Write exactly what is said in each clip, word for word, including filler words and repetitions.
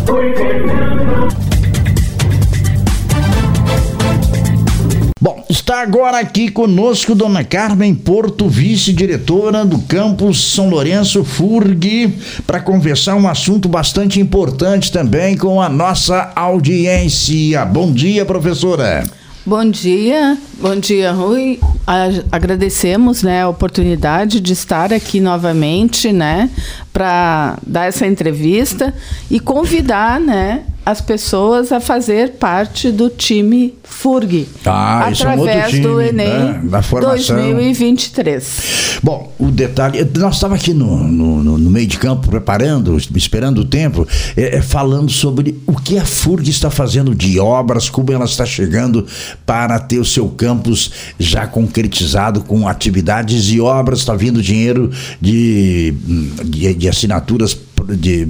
Bom, está agora aqui conosco Dona Carmen Porto, vice-diretora do campus São Lourenço F U R G, para conversar um assunto bastante importante também com a nossa audiência. Bom dia, professora. Bom dia, bom dia, Rui. Agradecemos, né, a oportunidade de estar aqui novamente, né, para dar essa entrevista e convidar, né, as pessoas a fazer parte do time F U R G, ah, através time, do Enem, né, da formação. dois mil e vinte e três. Bom, o detalhe, nós estávamos aqui no, no, no meio de campo, preparando, esperando o tempo, é, é, falando sobre o que a F U R G está fazendo de obras, como ela está chegando para ter o seu campus já concretizado com atividades e obras, está vindo dinheiro de, de, de assinaturas de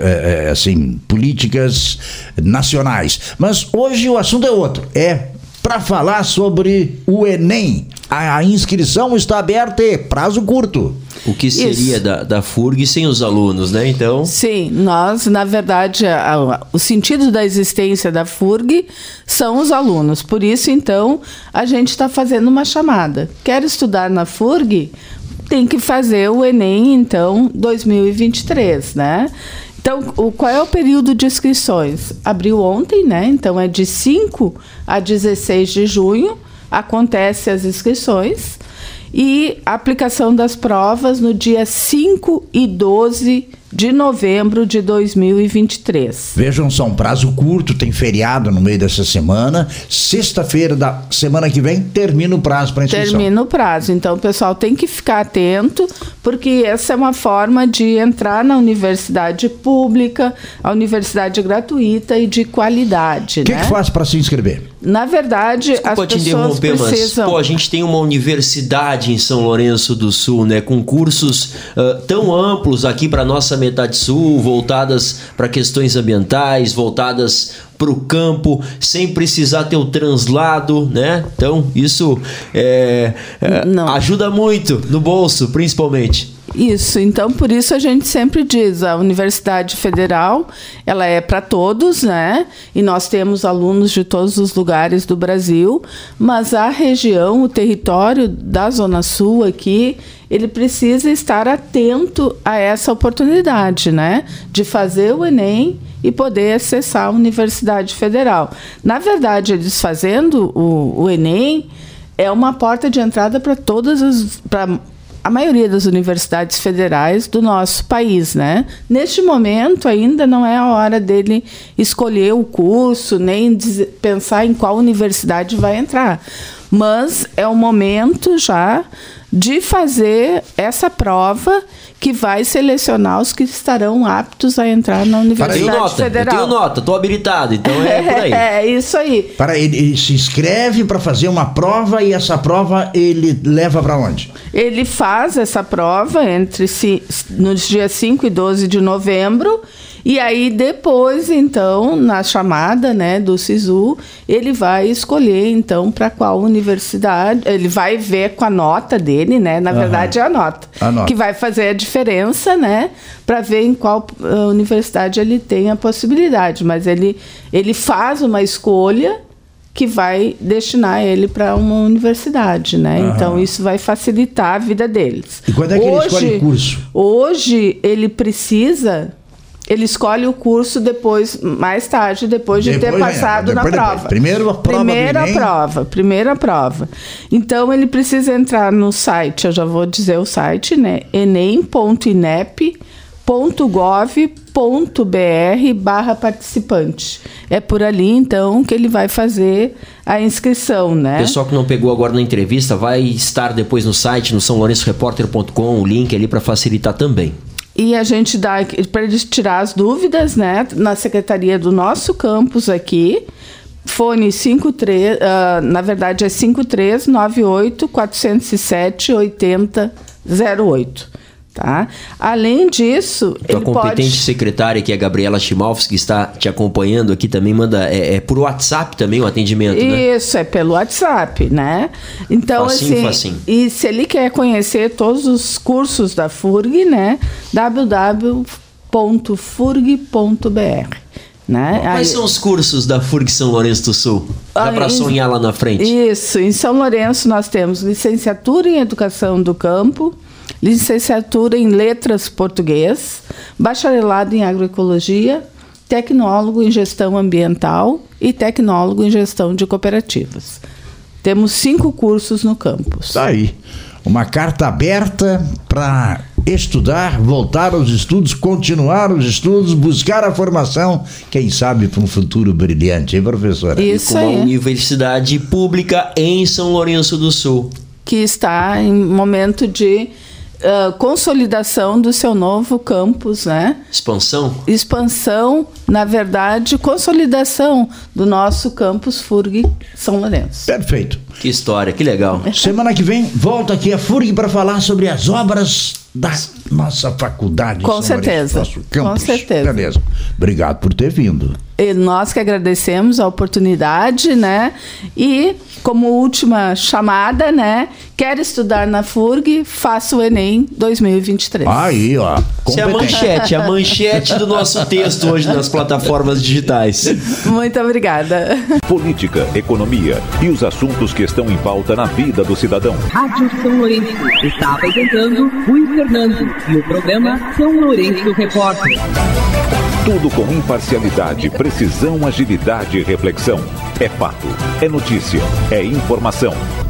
assim, políticas nacionais. Mas hoje o assunto é outro, é para falar sobre o Enem. A inscrição está aberta e prazo curto. O que seria da, da F U R G sem os alunos, né? Então... Sim, nós, na verdade, a, a, o sentido da existência da F U R G são os alunos. Por isso, então, a gente está fazendo uma chamada. Quer estudar na F U R G? Tem que fazer o Enem, então, dois mil e vinte e três, né? Então, o, qual é o período de inscrições? Abriu ontem, né? Então, é de cinco a dezesseis de junho, acontece as inscrições, e a aplicação das provas no dia cinco e doze de novembro de dois mil e vinte e três. Vejam só, um prazo curto, tem feriado no meio dessa semana. Sexta-feira da semana que vem termina o prazo para inscrição. Termina o prazo, então o pessoal tem que ficar atento, porque essa é uma forma de entrar na universidade pública, a universidade gratuita e de qualidade. O que, né? que faz para se inscrever? Na verdade, Desculpa as te pessoas precisam... Mas, pô, a gente tem uma universidade em São Lourenço do Sul, né, com cursos uh, tão amplos aqui para nossa metade sul, voltadas para questões ambientais, voltadas para o campo, sem precisar ter o translado, né? Então, isso é, é, ajuda muito no bolso, principalmente. Isso, então por isso a gente sempre diz, a Universidade Federal, ela é para todos, né? E nós temos alunos de todos os lugares do Brasil, mas a região, o território da Zona Sul aqui, ele precisa estar atento a essa oportunidade, né? De fazer o Enem e poder acessar a Universidade Federal. Na verdade, eles fazendo o, o Enem, é uma porta de entrada para todas as... Pra, a maioria das universidades federais do nosso país, né? Neste momento, ainda não é a hora dele escolher o curso, nem pensar em qual universidade vai entrar. Mas é o momento já de fazer essa prova que vai selecionar os que estarão aptos a entrar na Universidade eu nota, Federal. Eu tenho nota, estou habilitado, então é por aí. É, isso aí. Para ele, ele se inscreve para fazer uma prova e essa prova ele leva para onde? Ele faz essa prova entre si, nos dias cinco e doze de novembro. E aí, depois, então, na chamada, né, do SISU, ele vai escolher, então, para qual universidade. Ele vai ver com a nota dele, né? Na uhum. verdade, é a nota, a nota. Que vai fazer a diferença, né? Para ver em qual uh, universidade ele tem a possibilidade. Mas ele, ele faz uma escolha que vai destinar ele para uma universidade, né? Uhum. Então, isso vai facilitar a vida deles. E quando é que hoje, ele escolhe o curso? Hoje, ele precisa... Ele escolhe o curso depois, mais tarde, depois de depois, ter passado é, depois, na prova. Primeiro a prova Primeira do Enem. prova, primeira prova. Então, ele precisa entrar no site, eu já vou dizer o site, né? enem ponto inep ponto gov ponto br barra participante. É por ali, então, que ele vai fazer a inscrição, né? Pessoal que não pegou agora na entrevista, vai estar depois no site, no são lourenço repórter ponto com, o link ali para facilitar também. E a gente dá, para eles tirar as dúvidas, né, na secretaria do nosso campus aqui, fone cinco três, uh, na verdade é cinco três nove oito quatro zero sete oito zero zero oito. Tá? Além disso, tua ele competente pode... secretária, que é a Gabriela Chimalfs, que está te acompanhando aqui, também manda, é, é por WhatsApp também o atendimento, né? Isso, é pelo WhatsApp, né? Então, facinho, assim, facinho. E se ele quer conhecer todos os cursos da F U R G, né? w w w ponto f u r g ponto b r. Né? Quais Aí, são os cursos da F U R G São Lourenço do Sul? Dá para sonhar lá na frente? Isso, em São Lourenço nós temos licenciatura em Educação do Campo, licenciatura em Letras Português, bacharelado em Agroecologia, tecnólogo em Gestão Ambiental e tecnólogo em Gestão de Cooperativas. Temos cinco cursos no campus. Tá aí. Uma carta aberta para estudar, voltar aos estudos, continuar os estudos, buscar a formação, quem sabe para um futuro brilhante, hein, professora? Isso e com uma aí. universidade pública em São Lourenço do Sul. Que está em momento de uh, consolidação do seu novo campus, né? Expansão? Expansão, na verdade, consolidação do nosso campus F U R G São Lourenço. Perfeito. Que história, que legal. Semana que vem, volta aqui a F U R G para falar sobre as obras da nossa faculdade. Com São certeza, Lourenço, nosso campus. com certeza. Beleza. Obrigado por ter vindo. E nós que agradecemos a oportunidade, né? E como última chamada, né? Quer estudar na F U R G? Faça o Enem dois mil e vinte e três. Aí, ó. Essa é a manchete, a manchete do nosso texto hoje nas plataformas digitais. Muito obrigada. Política, economia e os assuntos que estão em pauta na vida do cidadão. Rádio São Lourenço está apresentando Rui Fernando e o programa São Lourenço Repórter. Tudo com imparcialidade, precisão, agilidade e reflexão. É fato, é notícia, é informação.